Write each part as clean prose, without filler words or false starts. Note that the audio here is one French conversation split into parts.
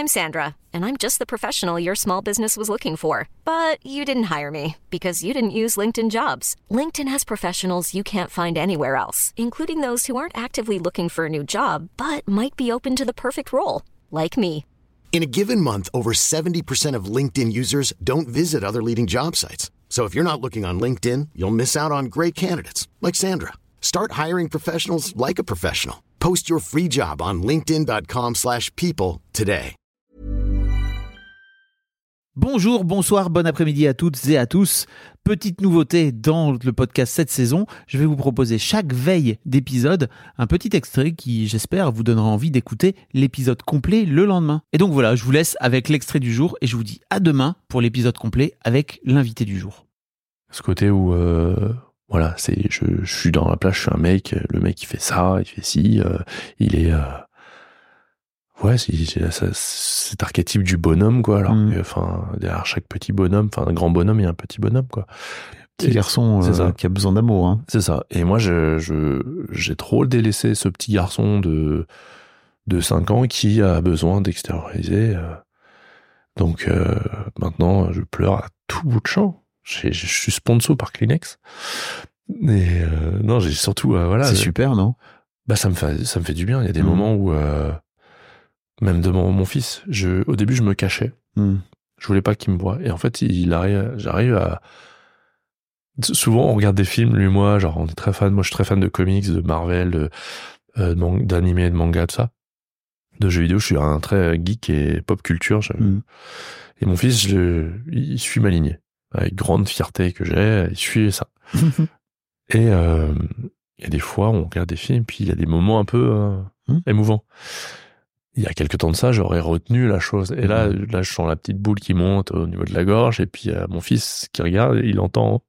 I'm Sandra, and I'm just the professional your small business was looking for. But you didn't hire me because you didn't use LinkedIn Jobs. LinkedIn has professionals you can't find anywhere else, including those who aren't actively looking for a new job, but might be open to the perfect role, like me. In a given month, over 70% of LinkedIn users don't visit other leading job sites. So if you're not looking on LinkedIn, you'll miss out on great candidates like Sandra. Start hiring professionals like a professional. Post your free job on linkedin.com/people today. Bonjour, bonsoir, bon après-midi à toutes et à tous. Petite nouveauté dans le podcast cette saison, je vais vous proposer chaque veille d'épisode un petit extrait qui, j'espère, vous donnera envie d'écouter l'épisode complet le lendemain. Et donc voilà, je vous laisse avec l'extrait du jour et je vous dis à demain pour l'épisode complet avec l'invité du jour. Ce côté où, voilà, je suis dans la plage, je suis un mec, le mec il fait ça, il fait ci, il est... Ouais, c'est cet archétype du bonhomme, quoi. Alors, derrière chaque petit bonhomme, un grand bonhomme, il y a un petit bonhomme, quoi. Petit garçon qui a besoin d'amour, hein. C'est ça. Et moi, j'ai trop délaissé ce petit garçon de 5 ans qui a besoin d'extérioriser. Donc, maintenant, je pleure à tout bout de champ. Je suis sponsor par Kleenex. Et non, j'ai surtout, voilà. C'est super, non? Bah, ça me fait du bien. Il y a des moments où... même de mon fils, au début je me cachais, je voulais pas qu'il me voie, et en fait j'arrive à, souvent on regarde des films, lui et moi, genre on est très fan, moi je suis très fan de comics, de Marvel, d'animé, de manga, tout ça, de jeux vidéo, je suis un très geek et pop culture, et mon fils, il suit ma lignée, avec grande fierté que j'ai, il suit ça, et il y a des fois on regarde des films, puis il y a des moments un peu émouvants. Il y a quelques temps de ça, j'aurais retenu la chose. Et là, je sens la petite boule qui monte au niveau de la gorge. Et puis, mon fils qui regarde, il entend.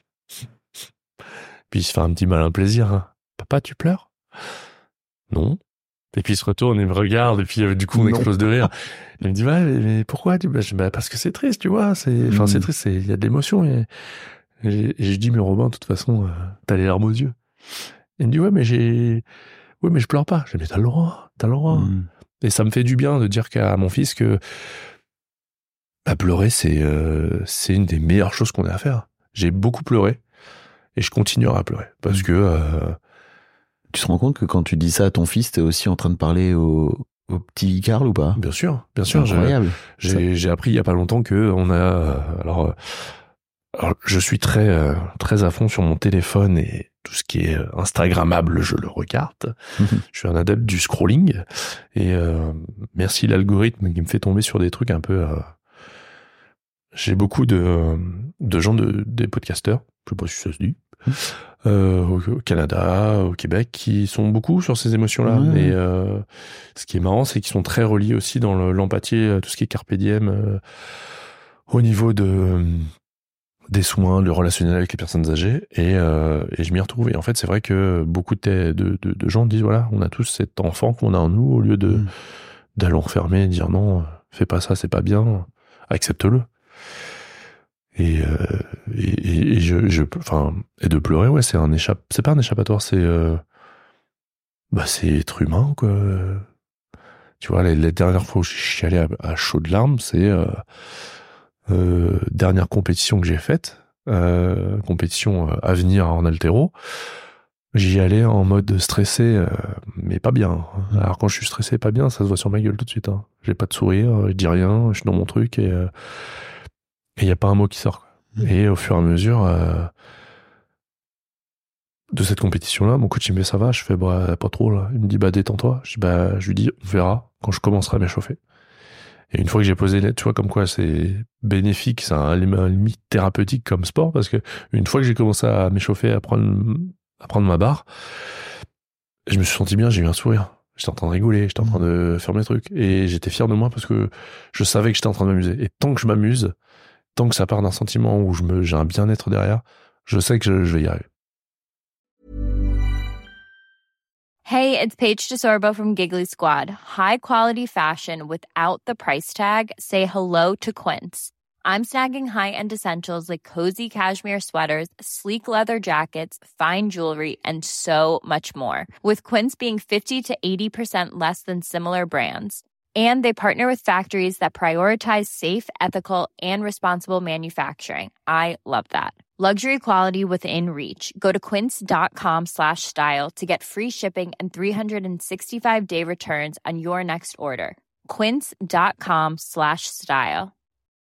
Puis, il se fait un petit malin plaisir. Hein. Papa, tu pleures? Non. Et puis, il se retourne et me regarde. Et puis, du coup, on explose de rire. Il me dit, ouais, mais pourquoi? Parce que c'est triste, tu vois. C'est triste, il y a de l'émotion. Et je dis, mais Robin, de toute façon, t'as les larmes aux yeux. Il me dit, ouais, mais je pleure pas. Je dis, mais t'as le droit. Et ça me fait du bien de dire à mon fils que pleurer, c'est une des meilleures choses qu'on ait à faire. J'ai beaucoup pleuré et je continuerai à pleurer parce que... Tu te rends compte que quand tu dis ça à ton fils, t'es aussi en train de parler au petit Carl ou pas? Bien sûr. C'est incroyable. J'ai appris il y a pas longtemps que on a... Alors je suis très très à fond sur mon téléphone et tout ce qui est Instagrammable, je le regarde. Je suis un adepte du scrolling et merci l'algorithme qui me fait tomber sur des trucs un peu... J'ai beaucoup de gens, des podcasteurs, je sais pas si ça se dit, au Canada, au Québec, qui sont beaucoup sur ces émotions-là. Et ce qui est marrant, c'est qu'ils sont très reliés aussi dans l'empathie, tout ce qui est carpe diem, au niveau des soins, le relationnel avec les personnes âgées, et je m'y retrouve. Et en fait, c'est vrai que beaucoup de gens disent, voilà, on a tous cet enfant qu'on a en nous, au lieu d'aller l'enfermer et dire non, fais pas ça, c'est pas bien, accepte-le. Et de pleurer, ouais, c'est pas un échappatoire, c'est être humain, quoi. Tu vois, les dernières fois où je suis allé à chaudes larmes, c'est dernière compétition que j'ai faite, compétition à venir en haltéro, j'y allais en mode stressé, mais pas bien. Alors quand je suis stressé, pas bien, ça se voit sur ma gueule tout de suite. Hein. J'ai pas de sourire, je dis rien, je suis dans mon truc et y a pas un mot qui sort. Quoi. Et au fur et à mesure de cette compétition-là, mon coach il me dit ça va, je fais pas trop là. Il me dit détends-toi. Je lui dis on verra quand je commencerai à m'échauffer. Et une fois que j'ai posé, tu vois, comme quoi c'est bénéfique, c'est un limite thérapeutique comme sport, parce que une fois que j'ai commencé à m'échauffer, à prendre ma barre, je me suis senti bien, j'ai eu un sourire. J'étais en train de rigoler, j'étais en train de faire mes trucs. Et j'étais fier de moi parce que je savais que j'étais en train de m'amuser. Et tant que je m'amuse, tant que ça part d'un sentiment où j'ai un bien-être derrière, je sais que je vais y arriver. Hey, it's Paige DeSorbo from Giggly Squad. High quality fashion without the price tag. Say hello to Quince. I'm snagging high-end essentials like cozy cashmere sweaters, sleek leather jackets, fine jewelry, and so much more. With Quince being 50 to 80% less than similar brands. And they partner with factories that prioritize safe, ethical, and responsible manufacturing. I love that. Luxury quality within reach. Go to quince.com/style to get free shipping and 365-day returns on your next order. Quince.com/style.